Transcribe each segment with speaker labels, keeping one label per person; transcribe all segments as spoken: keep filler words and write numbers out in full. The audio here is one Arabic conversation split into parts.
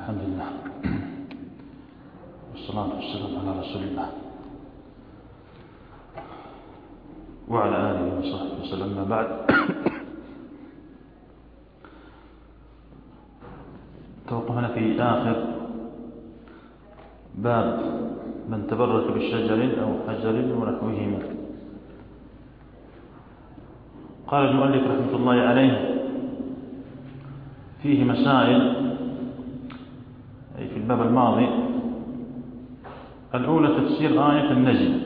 Speaker 1: الحمد لله والصلاة والسلام على رسول الله وعلى آله وصحبه وسلم. ما بعد، توقفنا في آخر باب من تبرك بالشجر أو حجر ونحوهما. قال المؤلف رحمة الله عليه: فيه مسائل أي في الباب الماضي. الأولى تفسير آية النجم،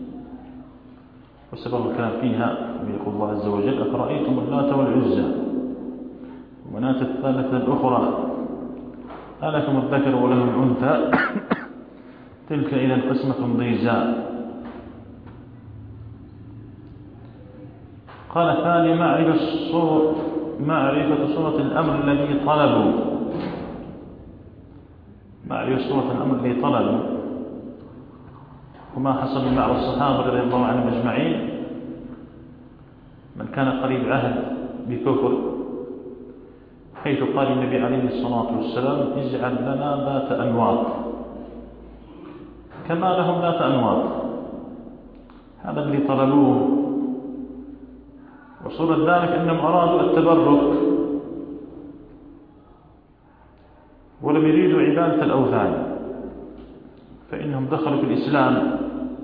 Speaker 1: وسبب الكلام فيها بيقول الله عز وجل: أفرأيتم اللات والعزى ومناة الثالثة الأخرى ألكم الذكر وله الأنثى تلك إذا قسمة ضيزى. قال الثاني: معرفة معرفة صورة الأمر الذي طلبوا معرفة صورة الأمر الذي طلبوا وما حصل من بعض الصحابة رضي الله عنهم أجمعين، من كان قريب عهد بكفر، حيث قال النبي عليه الصلاة والسلام: اجعل لنا ذات أنواط كما لهم ذات أنواط. هذا الذي طلبوه. وصورة ذلك أنهم أرادوا التبرك ولم يريدوا عبادة الأوثان، فإنهم دخلوا في الإسلام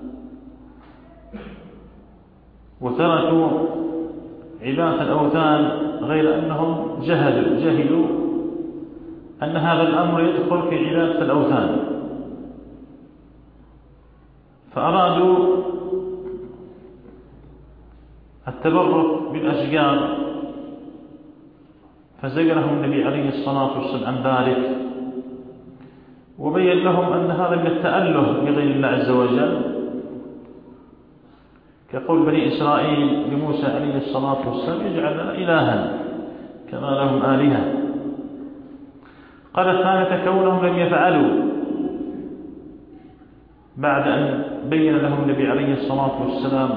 Speaker 1: وتركوا عبادة الأوثان، غير أنهم جهلوا جهلوا أن هذا الأمر يدخل في عبادة الأوثان، فأرادوا التبرك بالأشجار، فزجرهم النبي عليه الصلاة والسلام عن ذلك، وبين لهم أن هذا من التأله بغير الله عز وجل، كقول بني إسرائيل لموسى عليه الصلاة والسلام: اجعل لنا إلها كما لهم آلهة. قال الثالثة: كونهم لم يفعلوا بعد أن بين لهم النبي عليه الصلاة والسلام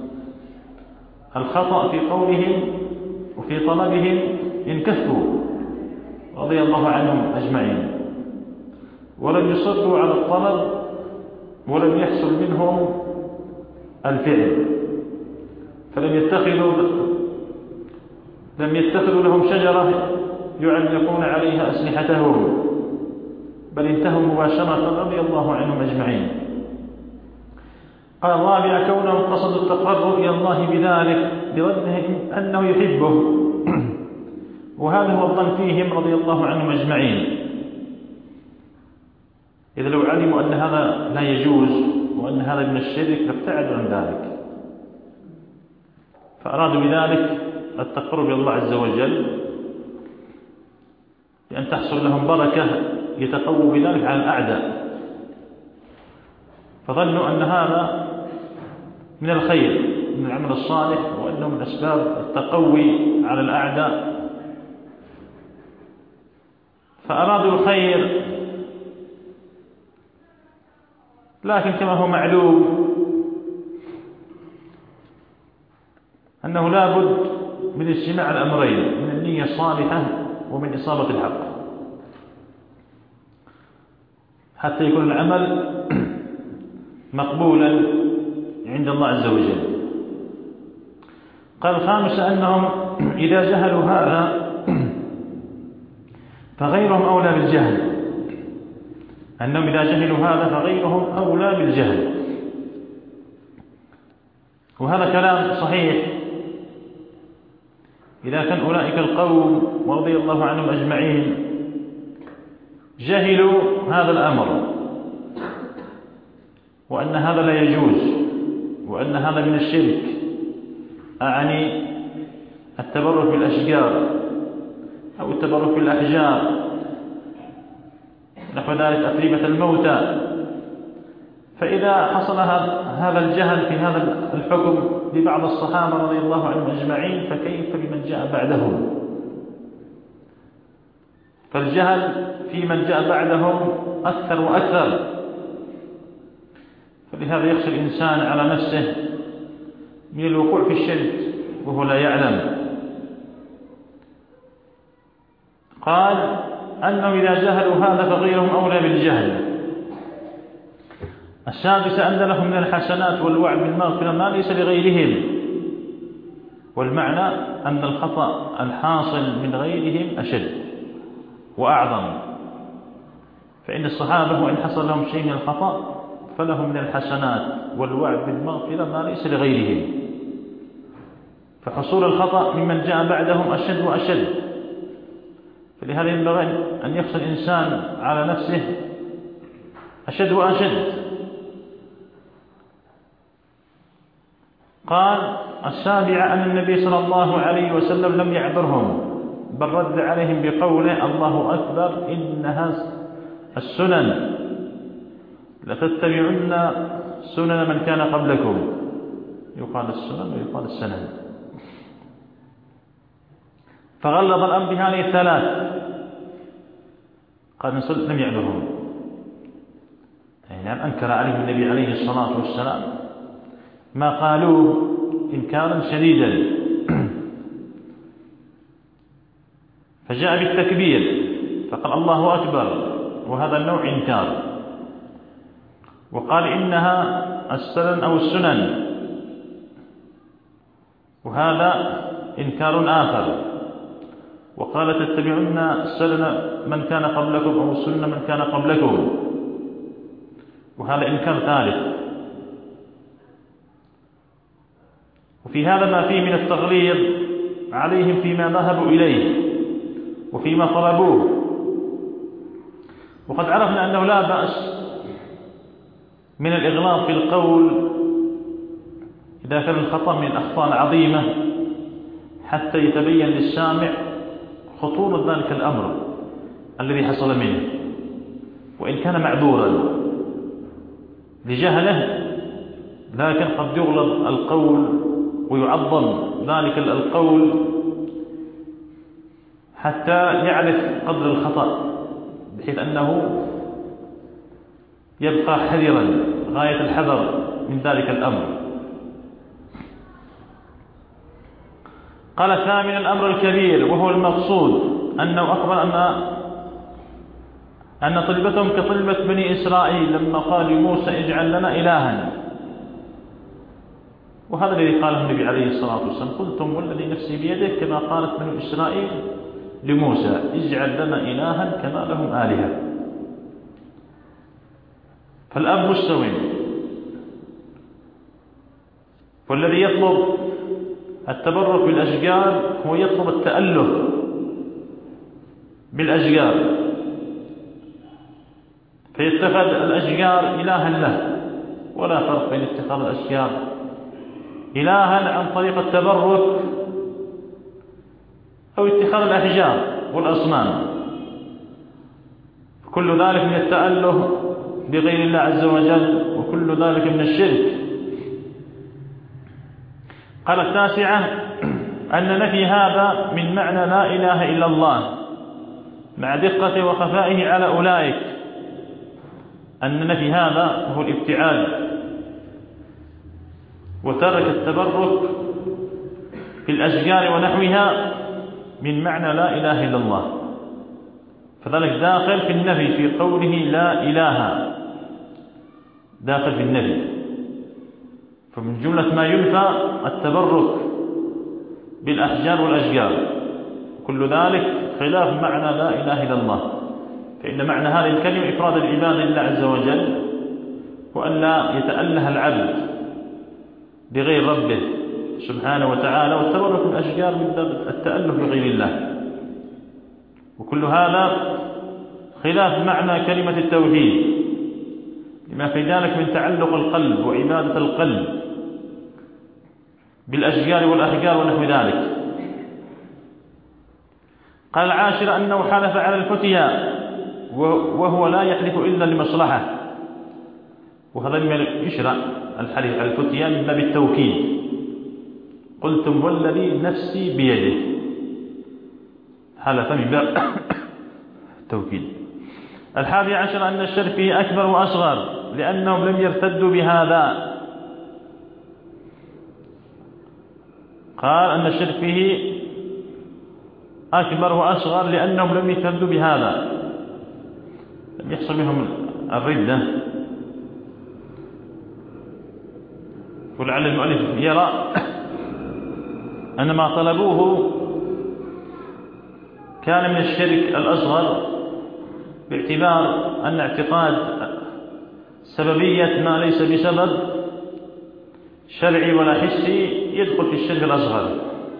Speaker 1: الخطأ في قولهم وفي طلبهم، انكثوا رضي الله عنهم أجمعين، ولم يصروا على الطلب ولم يحصل منهم الفعل، فلم يتخذوا لم يتخذوا لهم شجرة يعلقون عليها أسلحتهم، بل انتهوا مباشرة رضي الله عنهم أجمعين. قال الرابع: كونهم قصدوا التقرب إلى الله بذلك بظنهم أنه يحبه، وهذا هو الظن فيهم رضي الله عنهم أجمعين، إذا لو علموا أن هذا لا يجوز وأن هذا من الشرك لابتعدوا عن ذلك، فأرادوا بذلك التقرب إلى الله عز وجل بأن تحصل لهم بركة يتقووا بذلك على الأعداء، فظنوا أن هذا من الخير من العمل الصالح، وأنه من أسباب التقوي على الأعداء، فأرادوا الخير. لكن كما هو معلوم أنه لا بد من اجتماع الأمرين، من النية الصالحة ومن إصابة الحق، حتى يكون العمل مقبولا عند الله عز وجل. قال الخامس: أنهم إذا جهلوا هذا فغيرهم أولى بالجهل أنهم إذا جهلوا هذا فغيرهم أولى بالجهل. وهذا كلام صحيح إذا كان أولئك القوم ورضي الله عنهم أجمعين جهلوا هذا الأمر، وأن هذا لا يجوز، وأن هذا من الشرك، أعني التبرك بالأشجار أو التبرك بالأحجار، نحو ذلك أتربة الموتى. فإذا حصل هذا الجهل في هذا الحكم لبعض الصحابة رضي الله عنهم أجمعين، فكيف بمن جاء بعدهم؟ فالجهل في من جاء بعدهم أكثر وأكثر، فلهذا يخشى الإنسان على نفسه من الوقوع في الشرك وهو لا يعلم. قال: أنه إذا جهلوا هذا فغيرهم أولى بالجهل. السادس أن لهم من الحسنات والوعد بالمغفرة ما ليس لغيرهم، والمعنى أن الخطأ الحاصل من غيرهم أشد وأعظم، فإن الصحابة وإن حصل لهم شيء من الخطأ فلهم من الحسنات والوعد بالمغفرة ما ليس لغيرهم، فحصول الخطأ ممن جاء بعدهم أشد وأشد. فلهذا ينبغي أن يخشى الإنسان على نفسه أشد وأشد. قال السابعة أن النبي صلى الله عليه وسلم لم يعذرهم، بل رد عليهم بقوله الله أكبر إنها السنن لتتبعن سنن من كان قبلكم، يقال السنن ويقال السنن. فغلظ الأمر بهذه الثلاث، قال لم يعذرهم، يعني أنكر عليهم النبي عليه الصلاة والسلام ما قالوه إنكارا شديدا، فجاء بالتكبير فقال الله أكبر، وهذا النوع إنكار، وقال إنها السنن أو السنن، وهذا إنكار آخر، وقال تتبعون سنن من كان قبلكم أو سنن من كان قبلكم، وهذا إنكار ثالث. وفي هذا ما فيه من التغليظ عليهم فيما ذهبوا إليه وفيما طلبوه. وقد عرفنا أنه لا بأس من الإغلاظ في القول إذا كان الخطأ من الأخطاء العظيمة حتى يتبين للسامع خطورة ذلك الأمر الذي حصل منه، وإن كان معذورا لجهله، لكن قد يغلظ القول ويعظم ذلك القول حتى يعرف قدر الخطأ، بحيث أنه يبقى حذرا غاية الحذر من ذلك الأمر. قال ثامنا الأمر الكبير وهو المقصود، أنه أخبر أن أن طلبتهم كطلبة بني إسرائيل لما قال موسى اجعل لنا إلها، وهذا الذي قاله النبي عليه الصلاة والسلام قلتم والذي نفسي بيده كما قالت بنو إسرائيل لموسى اجعل لنا إلها كما لهم آلهة. فالأب مستوٍ، والذي يطلب التبرك بالأشجار هو يطلب التأله بالأشجار، فيتخذ الأشجار إلها له، ولا فرق بين اتخاذ الأشجار إلها عن طريق التبرك أو اتخاذ الأحجار والأصنام، كل ذلك من التأله بغير الله عز وجل، وكل ذلك من الشرك. قال التاسعة أن نفي هذا من معنى لا إله إلا الله مع دقة وخفائه على أولئك، أن نفي هذا هو الابتعاد وترك التبرك في الأشجار ونحوها من معنى لا إله إلا الله، فذلك داخل في النفي في قوله لا إله، داخل في النفي. فمن جملة ما ينفى التبرك بالأحجار والأشجار، كل ذلك خلاف معنى لا إله إلا الله، فإن معنى هذه الكلمة إفراد العباد لله عز وجل، وأن لا يتأله العبد بغير ربه سبحانه وتعالى، والتبرك بالأشجار من باب التأله بغير الله، وكل هذا خلاف معنى كلمة التوحيد لما في ذلك من تعلق القلب وعبادة القلب بالأشجار والأحجار ونحو ذلك. قال العاشر أنه حلف على الفتيا وهو لا يحلف إلا لمصلحة، وهذا لما يشرع الحلف على الفتيا من باب التوكيد، قلتم والذي نفسي بيده، حلف من باب التوكيد. الحادي عشر أن الشرك فيه أكبر وأصغر لأنهم لم يرتدوا بهذا. قال أن الشرك فيه أكبر وأصغر لأنهم لم يرتدوا بهذا، لم يحصل منهم الردة. ولعل المؤلف يرى أن ما طلبوه كان من الشرك الأصغر، باعتبار أن اعتقاد سببية ما ليس بسبب شرعي ولا حسي يدخل في الشرك الأصغر.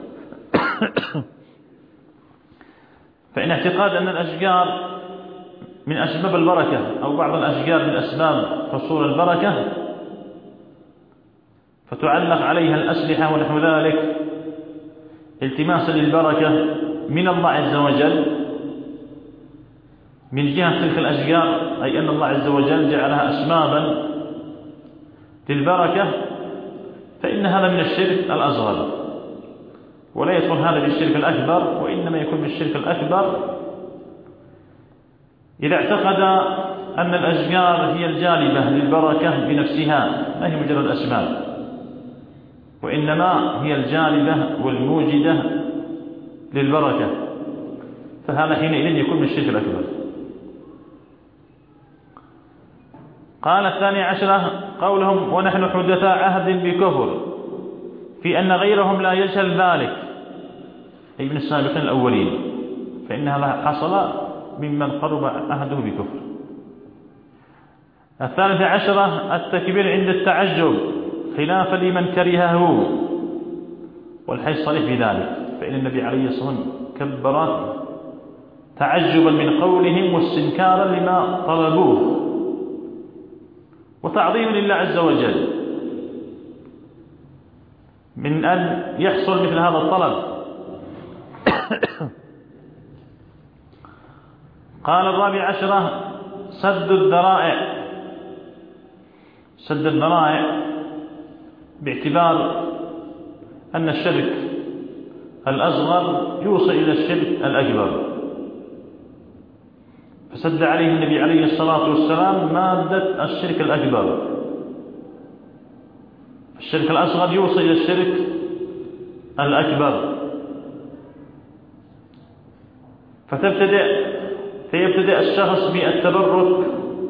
Speaker 1: فإن اعتقاد أن الأشجار من أسباب البركة أو بعض الأشجار من أسباب حصول البركة فتعلق عليها الأسلحة ونحو ذلك التماسا للبركة من الله عز وجل من جهة تلك الأشجار، أي أن الله عز وجل جعلها أسبابا للبركة، فإن هذا من الشرك الأصغر، ولا يدخل هذا بالشرك الأكبر، وإنما يكون بالشرك الأكبر إذا اعتقد أن الأشجار هي الجالبة للبركة بنفسها، ما هي مجرد أسباب، وإنما هي الجالبة والموجدة للبركة، فهذا حينئذ يكون من الشرك الأكبر. قال الثاني عشرة قولهم ونحن حدثاء عهد بكفر، في أن غيرهم لا يجهل ذلك، أي من السابقين الأولين، فإن هذا حصل ممن قرب عهده بكفر. الثالث عشرة التكبير عند التعجب خلافا لمن كرهه، والحديث صريح في ذلك، فإن النبي عليه الصلاة والسلام كبر تعجبا من قولهم واستنكارا لما طلبوه وتعظيما لله عز وجل من أن يحصل مثل هذا الطلب. قال الرابع عشرة سد الذرائع، سد الذرائع باعتبار أن الشرك الأصغر يوصل إلى الشرك الأكبر، فسد عليه النبي عليه الصلاة والسلام مادة الشرك الأكبر. الشرك الأصغر يوصل إلى الشرك الأكبر، فتبتدئ فيبتدئ الشخص بالتبرك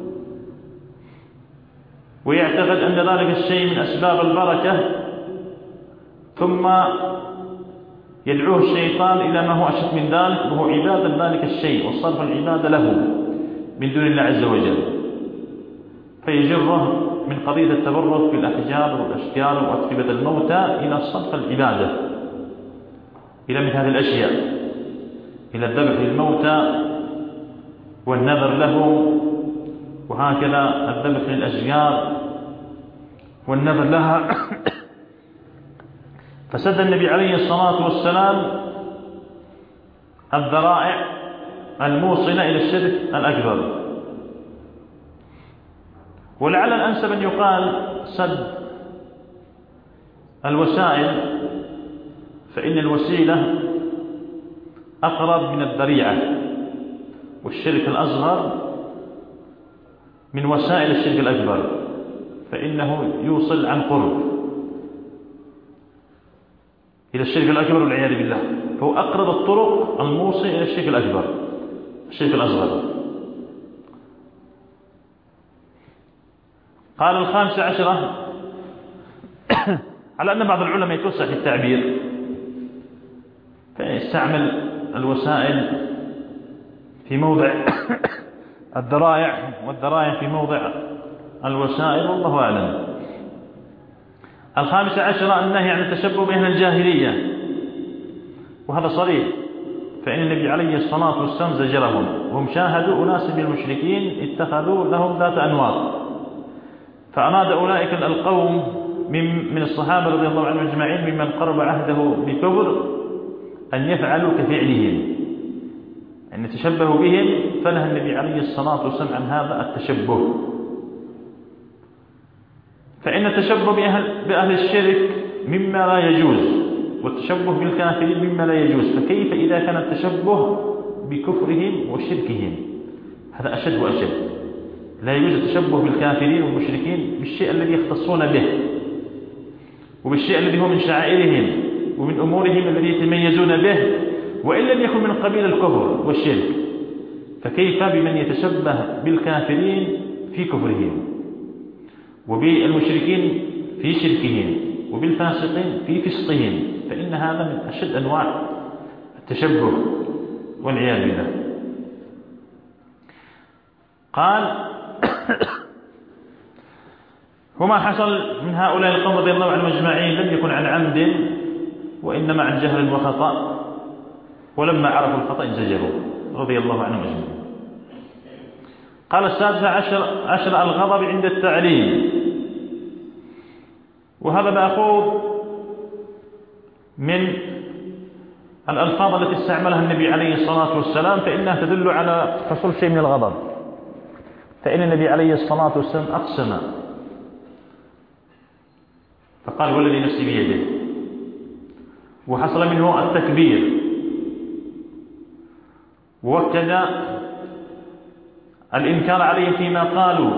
Speaker 1: ويعتقد أن ذلك الشيء من أسباب البركة، ثم يدعوه الشيطان إلى ما هو أشد من ذلك، وهو عبادة ذلك الشيء وصرف العبادة له من دون الله عز وجل، فيجره من قضية التبرك بالأحجار والأشجار وأتربة الموتى إلى صرف العبادة إلى مثل هذه الأشياء، إلى الذبح للموتى والنذر لهم، وهكذا الذبح للأشجار والنذر لها. فسد النبي عليه الصلاة والسلام الذرائع الموصلة إلى الشرك الأكبر. ولعل الأنسب أن يقال سد الوسائل، فإن الوسيلة أقرب من الذريعة، والشرك الأصغر من وسائل الشرك الأكبر، فإنه يوصل عن قرب إلى الشرك الأكبر والعياذ بالله، فهو أقرب الطرق الموصل إلى الشرك الأكبر الشرك الأصغر. قال الخامس عشرة على أن بعض العلماء يتوسع في التعبير فيستعمل الوسائل في موضع الذرائع والذرائع في موضع الوسائل، والله أعلم. الخامس عشر النهي عن التشبه بأهل الجاهلية، وهذا صريح، فإن النبي عليه الصلاة والسلام زجرهم، وهم شاهدوا أناس من المشركين اتخذوا لهم ذات أنواط، فأراد أولئك القوم من من الصحابة رضي الله عنهم أجمعين ممن قرب عهده بكفر أن يفعلوا كفعلهم، أن يتشبهوا بهم، فنهى النبي عليه الصلاة والسلام عن هذا التشبه. فإن التشبه بأهل, بأهل الشرك مما لا يجوز، والتشبه بالكافرين مما لا يجوز، فكيف إذا كان التشبه بكفرهم وشركهم؟ هذا أشد وأشد. لا يجوز التشبه بالكافرين والمشركين بالشيء الذي يختصون به، وبالشيء الذي هو من شعائرهم ومن أمورهم الذي يتميزون به، وإن لم يكن من قبيل الكفر والشرك، فكيف بمن يتشبه بالكافرين في كفرهم، وبالمشركين في شركهم، وبالفاسقين في فسقهم، فإن هذا من أشد أنواع التشبه والعياذ بالله. قال وما حصل من هؤلاء القوم رضي الله عنهم أجمعين لم يكن عن عمد، وإنما عن جهل وخطأ، ولما عرفوا الخطأ انزجروا رضي الله عنهم أجمعين. قال السادس عشر, عشر الغضب عند التعليم، وهذا مأخوذ من الألفاظ التي استعملها النبي عليه الصلاة والسلام، فإنها تدل على حصول شيء من الغضب. فإن النبي عليه الصلاة والسلام أقسم فقال والذي نفسي بيده، وحصل منه التكبير، ووكد الإنكار عليهم فيما قالوا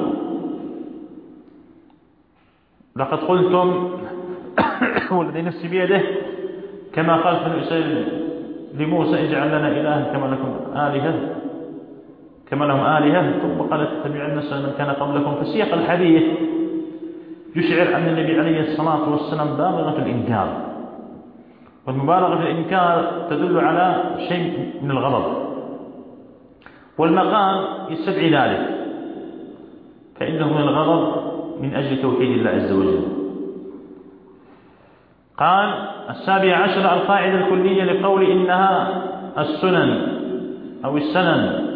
Speaker 1: لقد قلتم والذي نفسي بيده كما قال بنو إسرائيل لموسى اجعل لنا إلها كما لكم آلهة كما لهم آلهة، ثم قال تتبعن سنن من كان قبلكم. فسياق الحديث يشعر أن النبي عليه الصلاة والسلام بالغ في الإنكار، والمبالغة في الإنكار تدل على شيء من الغضب، والمقام يستدعي ذلك، فإنه من الغضب من أجل توحيد الله عز وجل. قال السابع عشر القاعدة الكلية لقول إنها السنن أو السنن،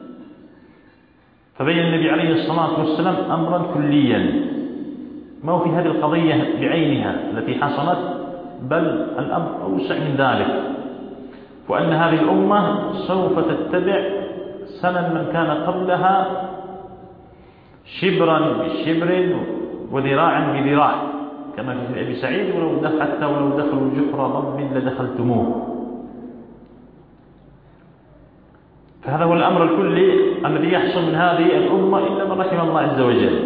Speaker 1: فبين النبي عليه الصلاة والسلام أمرا كليا، ما هو في هذه القضية بعينها التي حصلت، بل الأمر أوسع من ذلك، وأن هذه الأمة سوف تتبع سنن من كان قبلها شبرا بشبر وذراعا بذراع، كما في أبي سعيد ولو دخل حتى ولو دخلوا جحر ضب لدخلتموه. فهذا هو الأمر الكلي الذي يحصل من هذه الأمة إلا من رحم الله عز وجل.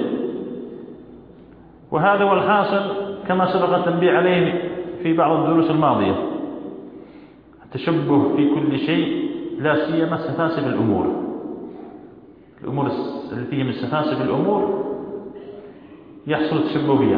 Speaker 1: وهذا هو الحاصل كما سبق التنبيه عليه في بعض الدروس الماضية، التشبه في كل شيء، لا سيما سفاسف الأمور، الأمور التي هي من سفاسف الأمور يحصل التشبه بها.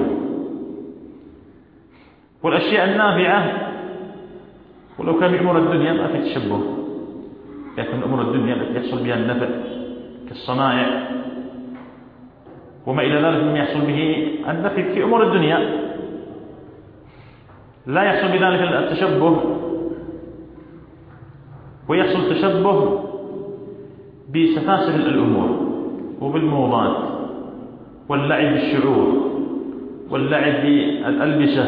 Speaker 1: والأشياء النافعة ولو كان بأمور الدنيا ما في تشبه، لكن أمور الدنيا التي يحصل بها النفع كالصنائع وما إلى ذلك مما يحصل به النفع في أمور الدنيا، لا يحصل بذلك التشبه، ويحصل التشبه بسفاسف الأمور وبالموضات واللعب بالشعور واللعب بالألبسة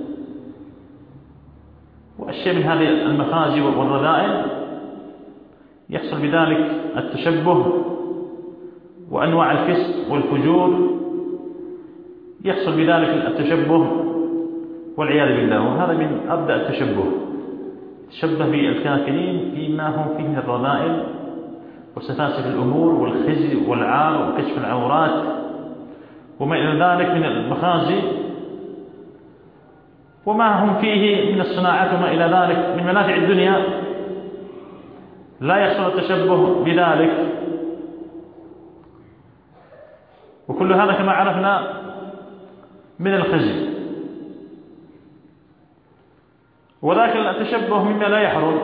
Speaker 1: وأشياء من هذه المخازي والرذائل، يحصل بذلك التشبه. وأنواع الفسق والفجور يحصل بذلك التشبه والعياذ بالله، وهذا من أبدأ التشبه، تشبه بالكافرين فيما هم فيه من الرذائل وسفاسف الأمور والخزي والعار وكشف العورات وما إلى ذلك من المخازي، وما هم فيه من الصناعات وما إلى ذلك من منافع الدنيا، لا يحصل التشبه بذلك. وكل هذا كما عرفنا من الخزي، وذاك التشبه مما لا يحرم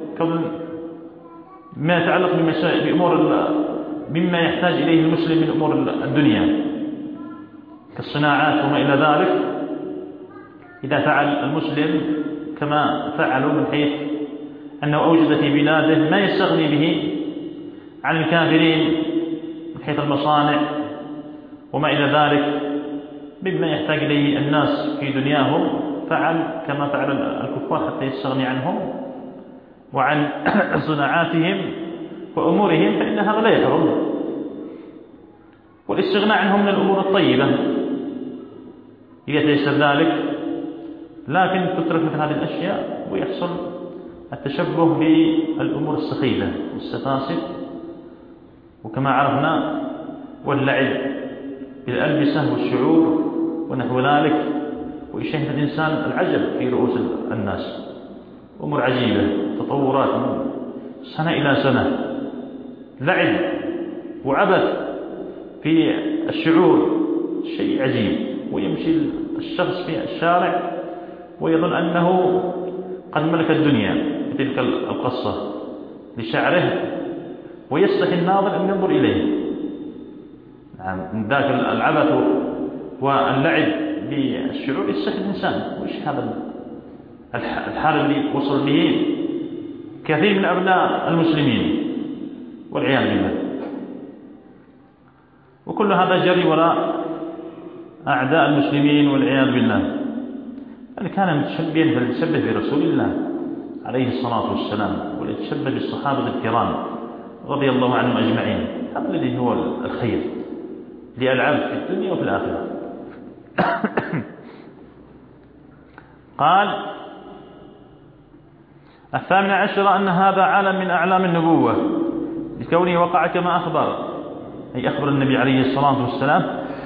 Speaker 1: ما يتعلق بأمور مما يحتاج إليه المسلم من أمور الدنيا كالصناعات وما إلى ذلك. إذا فعل المسلم كما فعلوا من حيث أنه أوجد في بلاده ما يستغني به عن الكافرين من حيث المصانع وما إلى ذلك مما يحتاج إليه الناس في دنياهم، فعل كما فعل الكفار حتى يستغني عنهم وعن صناعاتهم وأمورهم، فإن هذا لا يحرم، والاستغناء عنهم من الأمور الطيبة إذا تيسر ذلك، لكن تترك مثل هذه الأشياء ويحصل التشبه بالأمور السخيفة والسفاسف، وكما عرفنا واللعب بالألبسة والشعور ونحو ذلك، ويشاهد الإنسان العجب في رؤوس الناس، أمور عجيبة، تطورات من سنة إلى سنة، لعب وعبث في الشعور، شيء عجيب. ويمشي الشخص في الشارع ويظن أنه قد ملك الدنيا بتلك القصة لشعره، ويستحي الناظر أن ينظر إليه. نعم، ذاك العبث واللعب بالشعور يستحي الإنسان. وإيش هذا الحال اللي وصل به كثير من أبناء المسلمين والعياذ بالله. وكل هذا جري وراء أعداء المسلمين والعياذ بالله. اللي كان متشبها فليتشبه برسول الله عليه الصلاة والسلام، وليتشبه بالصحابة الكرام رضي الله عنهم أجمعين. هذا الذي هو الخير للعبد في الدنيا وفي الآخرة. قال: الثامن عشر أن هذا عالم من أعلام النبوة لكونه وقع كما أخبر، أي أخبر النبي عليه الصلاة والسلام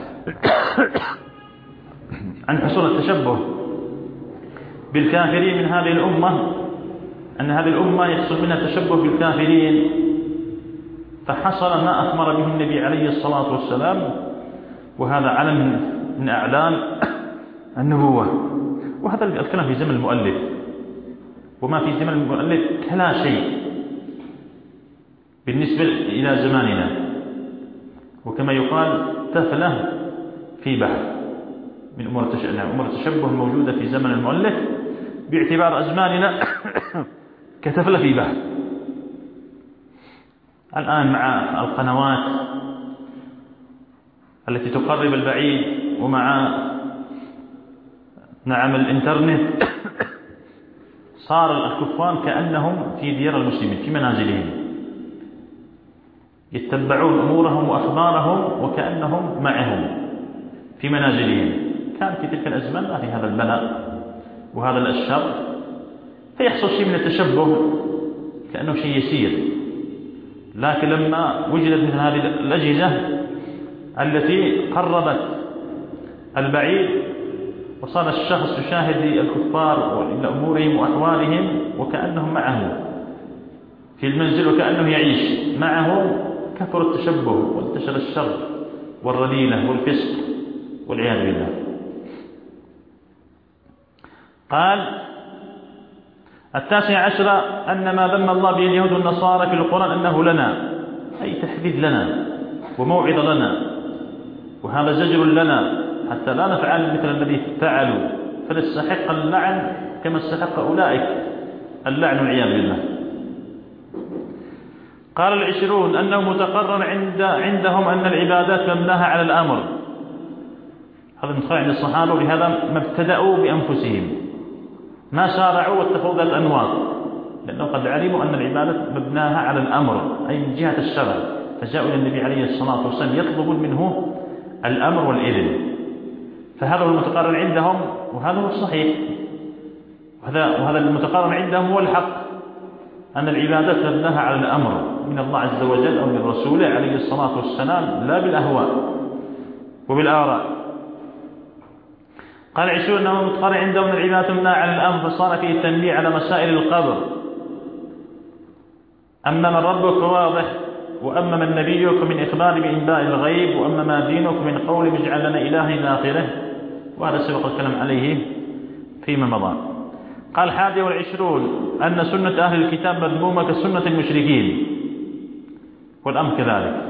Speaker 1: عن حصول التشبه بالكافرين من هذه الأمة، أن هذه الأمة يحصل منها التشبه بالكافرين، فحصل ما أخبر به النبي عليه الصلاة والسلام، وهذا علم من أعلام النبوة. وهذا الكلام في زمن المؤلف، وما في زمن المؤلف كلا شيء بالنسبة إلى زماننا، وكما يقال تفلة في بحر من أمور التشبه الموجودة في زمن المؤلف باعتبار أزماننا كتفلة في بحر. الآن مع القنوات التي تقرب البعيد، ومع نعم الإنترنت، صار الكفار كأنهم في ديار المسلمين في منازلهم، يتبعون أمورهم وأخبارهم وكأنهم معهم في منازلهم. كان في تلك الأزمان ما في هذا البلاء وهذا الشر، فيحصل شيء من التشبه كأنه شيء يسير. لكن لما وجدت مثل هذه الأجهزة التي قربت البعيد، وصار الشخص يشاهد الكفار وأمورهم وأحوالهم وكأنهم معه في المنزل وكأنه يعيش معه، كثر التشبه وانتشر الشر والرذيلة والفسق والعياذ بالله. قال: التاسع عشر أن ما ذم الله به اليهود والنصارى في القرآن أنه لنا، أي تحديد لنا وموعظة لنا، وهذا زجر لنا حتى لا نفعل مثل الذي فعلوا، فنستحق اللعن كما استحق أولئك اللعن والعياذ بالله. قال: العشرون أنه متقرر عند عندهم أن العبادات مبناها على الأمر. هذا متقرر عند الصحابة، ولهذا ما ابتدأوا بأنفسهم، ما سارعوا واتخذوا ذات الأنواط، لأنه قد علموا أن العبادة مبناها على الأمر، أي من جهة الشرع، فجاءوا إلى النبي عليه الصلاة والسلام يطلبون منه الأمر والإذن. فهذا هو المتقرر عندهم، وهذا هو الصحيح، وهذا وهذا المتقرر عندهم هو الحق، أن العبادات مبناها على الأمر من الله عز وجل أو من رسوله عليه الصلاة والسلام، لا بالأهواء وبالآراء. قال: عشرون أنه متقرر عندهم أن العبادات مبناها على الأمر، فصار فيه التنبيه على مسائل القبر. أما من ربك واضح، وأما من نبيك من إخبار بإنباء الغيب، وأما ما دينك من قول اجعل لنا إله إلى آخره، وهذا سبق الكلام عليه فيما مضى. قال: الحادي والعشرون أن سنة أهل الكتاب مذمومة كسنة المشركين، والأمر كذلك.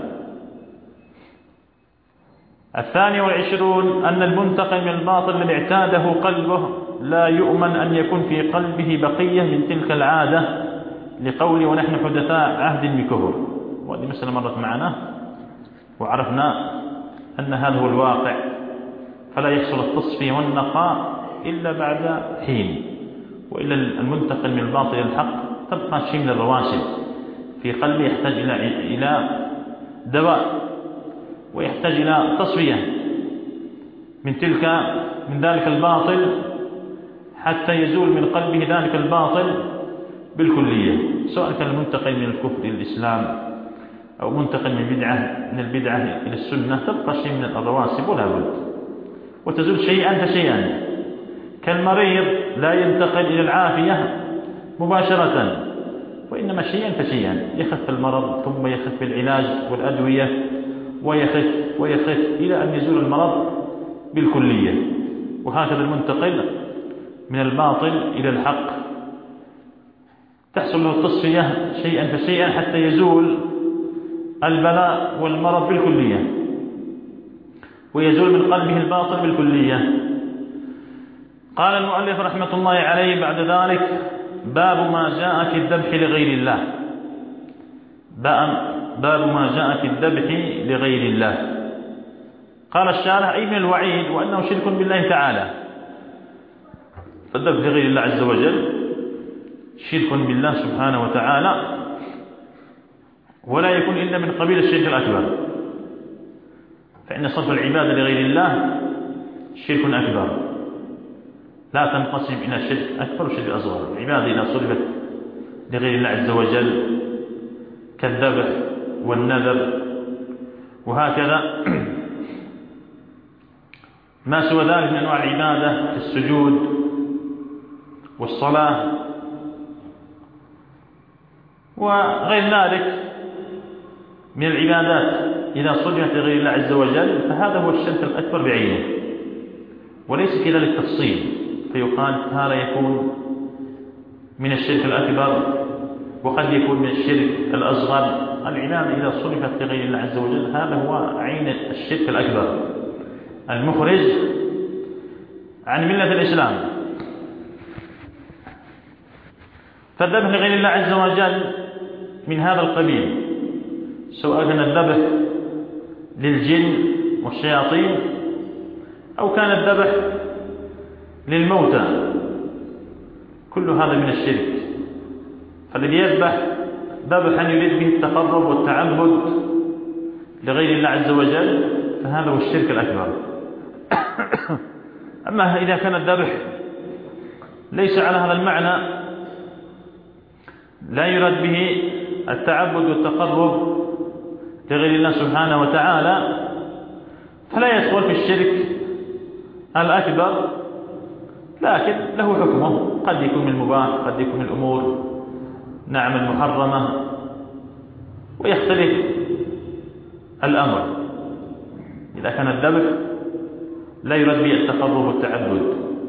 Speaker 1: الثاني والعشرون أن المنتقم من الباطل الذي اعتاده قلبه لا يؤمن أن يكون في قلبه بقية من تلك العادة، لقول ونحن حدثاء عهد بكفر. وهذه مسألة مرت معنا وعرفنا أن هذا هو الواقع، فلا يحصل التصفية والنقاء إلا بعد حين، وإلا المنتقل من الباطل إلى الحق تبقى شيء من الرواسب في قلبه، يحتاج إلى إلى دواء، ويحتاج إلى تصفية من تلك من ذلك الباطل حتى يزول من قلبه ذلك الباطل بالكلية، سواء كان المنتقل من الكفر إلى الإسلام أو منتقل من بدعة من البدعة إلى السنة، تبقى شيء من الرواسب ولا بد، وتزول شيئا فشيئا. كالمريض لا ينتقل إلى العافية مباشرة، وإنما شيئا فشيئا، يخف المرض ثم يخف العلاج والأدوية ويخف ويخف إلى أن يزول المرض بالكلية. وهكذا المنتقل من الباطل إلى الحق تحصل له التصفية شيئا فشيئا حتى يزول البلاء والمرض بالكلية ويزول من قلبه الباطل بالكلية. قال المؤلف رحمة الله عليه بعد ذلك: باب ما جاء في الذبح لغير الله. باب ما جاء في الذبح لغير الله. قال الشارح: أي من الوعيد وأنه شرك بالله تعالى. فالذبح لغير الله عز وجل شرك بالله سبحانه وتعالى، ولا يكون إلا من قبيل الشرك الأكبر، فإن صرف العبادة لغير الله شرك أكبر، لا تنقسم إلى شرك أكبر وشرك أصغر. العبادة إذا صرفت لغير الله عز وجل كالذبح والنذر وهكذا ما سوى ذلك من أنواع العبادة كالسجود والصلاة وغير ذلك من العبادات إذا صرفت لغير الله عز وجل فهذا هو الشرك الأكبر بعينه، وليس كذلك تفصيل فيقال هذا يكون من الشرك الأكبر وقد يكون من الشرك الأصغر. العبادة إذا صرفت لغير الله عز وجل هذا هو عين الشرك الأكبر المخرج عن ملة الإسلام. فالذبح لغير الله عز وجل من هذا القبيل، سواء كان الذبح للجن والشياطين أو كان الذبح للموتى، كل هذا من الشرك. فالذي يذبح ذبحا يريد به التقرب والتعبد لغير الله عز وجل فهذا هو الشرك الأكبر. أما إذا كان الذبح ليس على هذا المعنى، لا يراد به التعبد والتقرب لغير الله سبحانه وتعالى، فلا يدخل في الشرك الأكبر، لكن له حكمه، قد يكون من المباح قد يكون من الأمور نعم المحرمة، ويختلف الأمر. إذا كان الذبح لا يراد به التقرب والتعبد،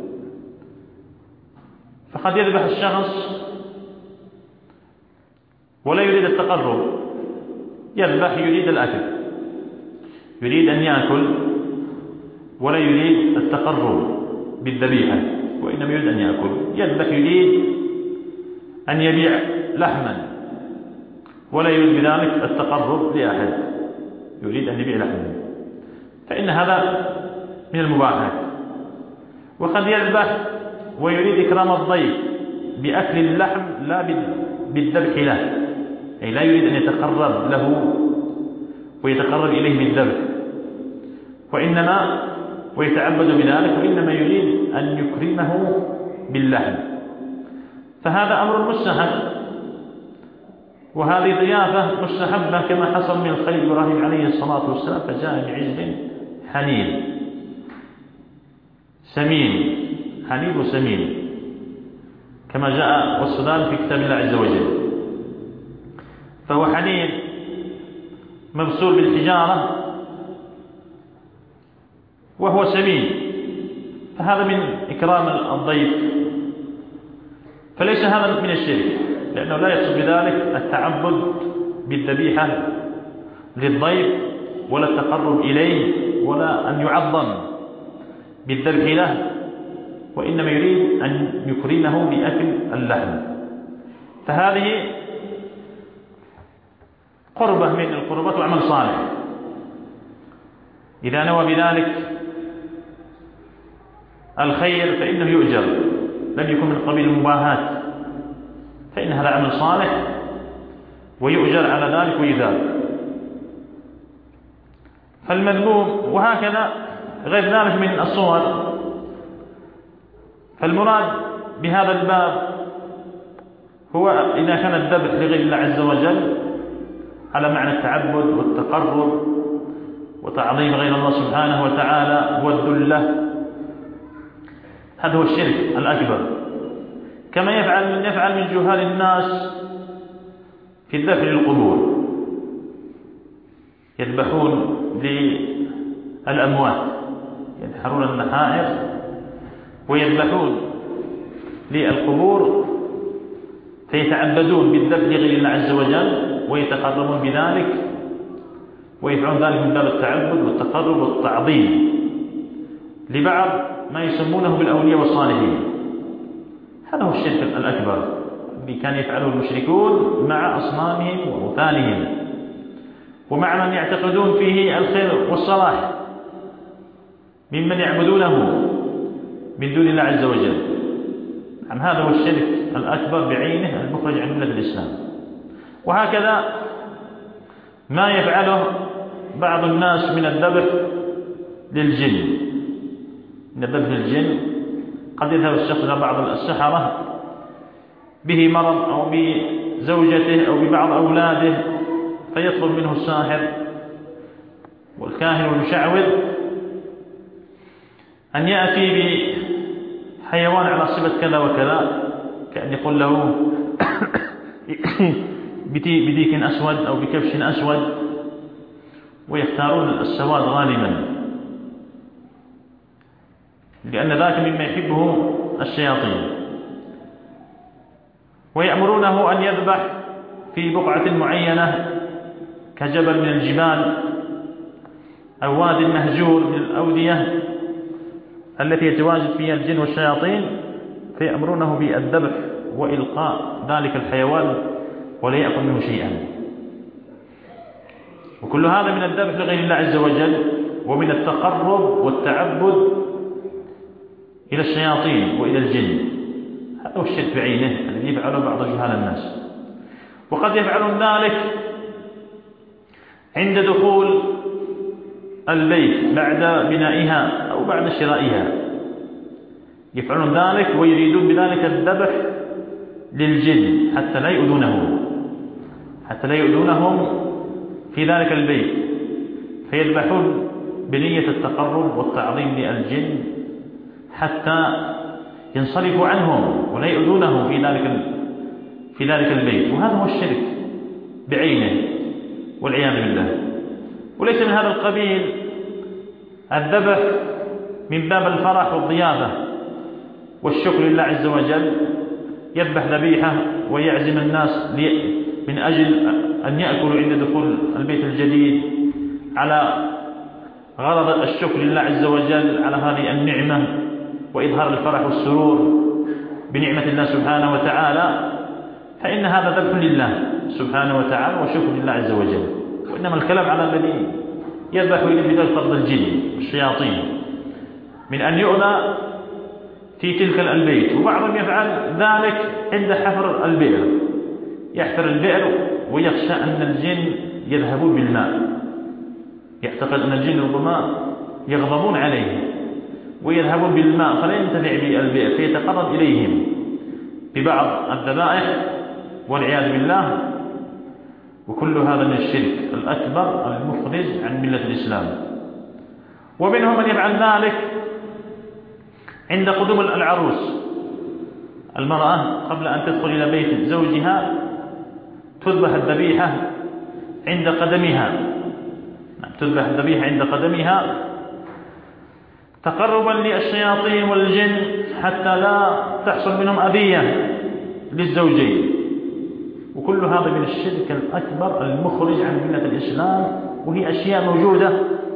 Speaker 1: فقد يذبح الشخص ولا يريد التقرب، يذبح يريد الأكل، يريد أن يأكل ولا يريد التقرب بالذبيحة وإنما يريد أن يأكل. يذبح يريد أن يبيع لحما ولا يريد بذلك التقرب لأحد، يريد أن يبيع لحما، فإن هذا من المباحات. وقد يذبح ويريد إكرام الضيف بأكل اللحم لا بالذبح له، أي لا يريد أن يتقرب له ويتقرب إليه بالذبح وإنما ويتعبد بذلك، وإنما يريد أن يكرمه باللحم، فهذا أمر مستحب، وهذه ضيافة مستحبة كما حصل من الخليل إبراهيم عليه الصلاة والسلام، فجاء بعجل حنين سمين، حنين وسمين كما جاء والسودان في كتاب الله عز وجل. فهو حنين مبسول بالحجارة وهو سمين، فهذا من إكرام الضيف، فليس هذا من الشرك، لأنه لا يقصد بذلك التعبد بالذبيحة للضيف ولا التقرب إليه ولا أن يعظم بالذبح له، وإنما يريد أن يكرمه بأكل اللحم. فهذه قربة من القربات وعمل صالح، إذا نوى بذلك الخير فإنه يؤجر، لم يكن من قبيل المباهات، فإن هذا عمل صالح ويؤجر على ذلك ويثاب. فالمذموم وهكذا غير ذلك من الصور. فالمراد بهذا الباب هو إذا كان الذبح لغير الله عز وجل على معنى التعبد والتقرب وتعظيم غير الله سبحانه وتعالى والذلة، هذا هو الشرك الأكبر. كما يفعل من يفعل من جهال الناس في الذبح للقبور، يذبحون للأموات، ينحرون النحائر ويذبحون للقبور، فيتعبدون بالذبح لغير الله عز وجل ويتقربون بذلك، ويفعلون ذلك من باب التعبد والتقرب والتعظيم لبعض ما يسمونه بالأولياء والصالحين. هذا هو الشرك الأكبر الذي كان يفعله المشركون مع أصنامهم وأوثانهم، ومع من يعتقدون فيه الخير والصلاح ممن يعبدونه من دون الله عز وجل. نعم، هذا هو الشرك الأكبر بعينه المخرج عن ملة الإسلام. وهكذا ما يفعله بعض الناس من الذبح للجن، من الذبح للجن. قد يذهب الشخص إلى بعض السحرة به مرض أو بزوجته أو ببعض أولاده، فيطلب منه الساحر والكاهن والمشعوذ أن يأتي بحيوان على صفة كذا وكذا، كأن يقول له بديك أسود أو بكبش أسود، ويختارون السواد غالبا لأن ذاك مما يحبه الشياطين، ويأمرونه أن يذبح في بقعة معينة كجبل من الجبال أو واد مهجور من الأودية التي يتواجد فيها الجن والشياطين، فيأمرونه بالذبح وإلقاء ذلك الحيوان ولا يأكل منه شيئا. وكل هذا من الذبح لغير الله عز وجل، ومن التقرب والتعبد إلى الشياطين وإلى الجن. هذا هو الشرك بعينه الذي يفعله بعض جهال الناس. وقد يفعلون ذلك عند دخول البيت بعد بنائها أو بعد شرائها، يفعلون ذلك ويريدون بذلك الذبح للجن حتى لا يؤذونهم حتى لا يؤذونهم في ذلك البيت، فيذبحون بنية التقرب والتعظيم للجن حتى ينصرفوا عنهم ولا يؤذونهم في ذلك في ذلك البيت. وهذا هو الشرك بعينه والعياذ بالله. وليس من هذا القبيل الذبح من باب الفرح والضيافة والشكر لله عز وجل، يذبح ذبيحة ويعزم الناس من أجل أن يأكلوا عند دخول البيت الجديد على غرض الشكر لله عز وجل على هذه النعمة وإظهار الفرح والسرور بنعمة الله سبحانه وتعالى، فإن هذا ذبح لله سبحانه وتعالى وشكر لله عز وجل. وإنما الكلام على الذي يذبح إليه بذلك قصد الجن والشياطين من أن يؤذى في تلك البيت. وبعضهم يفعل ذلك عند حفر البئر، يحفر البئر ويخشى أن الجن يذهبون بالماء، يعتقد أن الجن ربما يغضبون عليه ويذهبون بالماء فلا ينتفع بالبئر، فيتقرب إليهم ببعض الذبائح والعياذ بالله. وكل هذا من الشرك الأكبر المخرج عن ملة الإسلام. ومنهم من يفعل ذلك عند قدوم العروس، المرأة قبل أن تدخل إلى بيت زوجها تذبح الذبيحة عند قدمها، تذبح الذبيحة عند قدمها تقربا للشياطين والجن حتى لا تحصل منهم أذية للزوجين. وكل هذا من الشرك الأكبر المخرج عن ملة الإسلام، وهي أشياء موجودة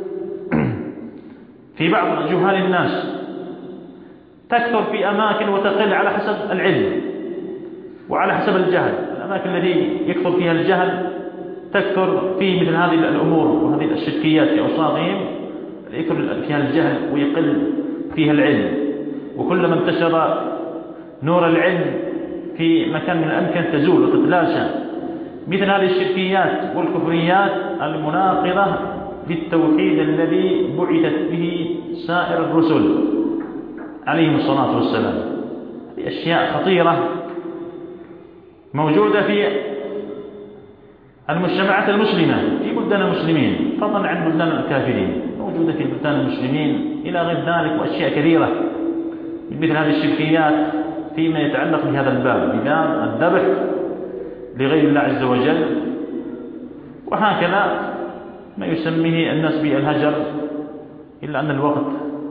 Speaker 1: في بعض جهال الناس، تكثر في أماكن وتقل على حسب العلم وعلى حسب الجهل. الأماكن التي يكثر فيها الجهل تكثر فيه مثل هذه الأمور وهذه الشركيات في أوساطهم، يكثر فيها الجهل ويقل فيها العلم. وكلما انتشر نور العلم في مكان من الأمكنة تزول وتتلاشى مثل هذه الشركيات والكفريات المناقضة للتوحيد الذي بعثت به سائر الرسل عليهم الصلاة والسلام. هذه أشياء خطيرة موجودة في المجتمعات المسلمة في بلدان المسلمين، فضلا عن بلدان الكافرين، موجودة في بلدان المسلمين إلى غير ذلك، وأشياء كثيرة مثل هذه الشركيات فيما يتعلق بهذا الباب، بباب الذبح لغير الله عز وجل، وهكذا ما يسميه الناس بالهجر، إلا أن الوقت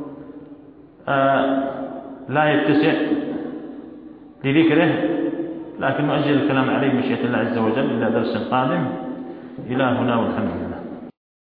Speaker 1: آه لا يتسع لذكره، لكن نؤجل الكلام عليه مشيئة الله عز وجل إلى درس قادم. إلى هنا والحمد لله.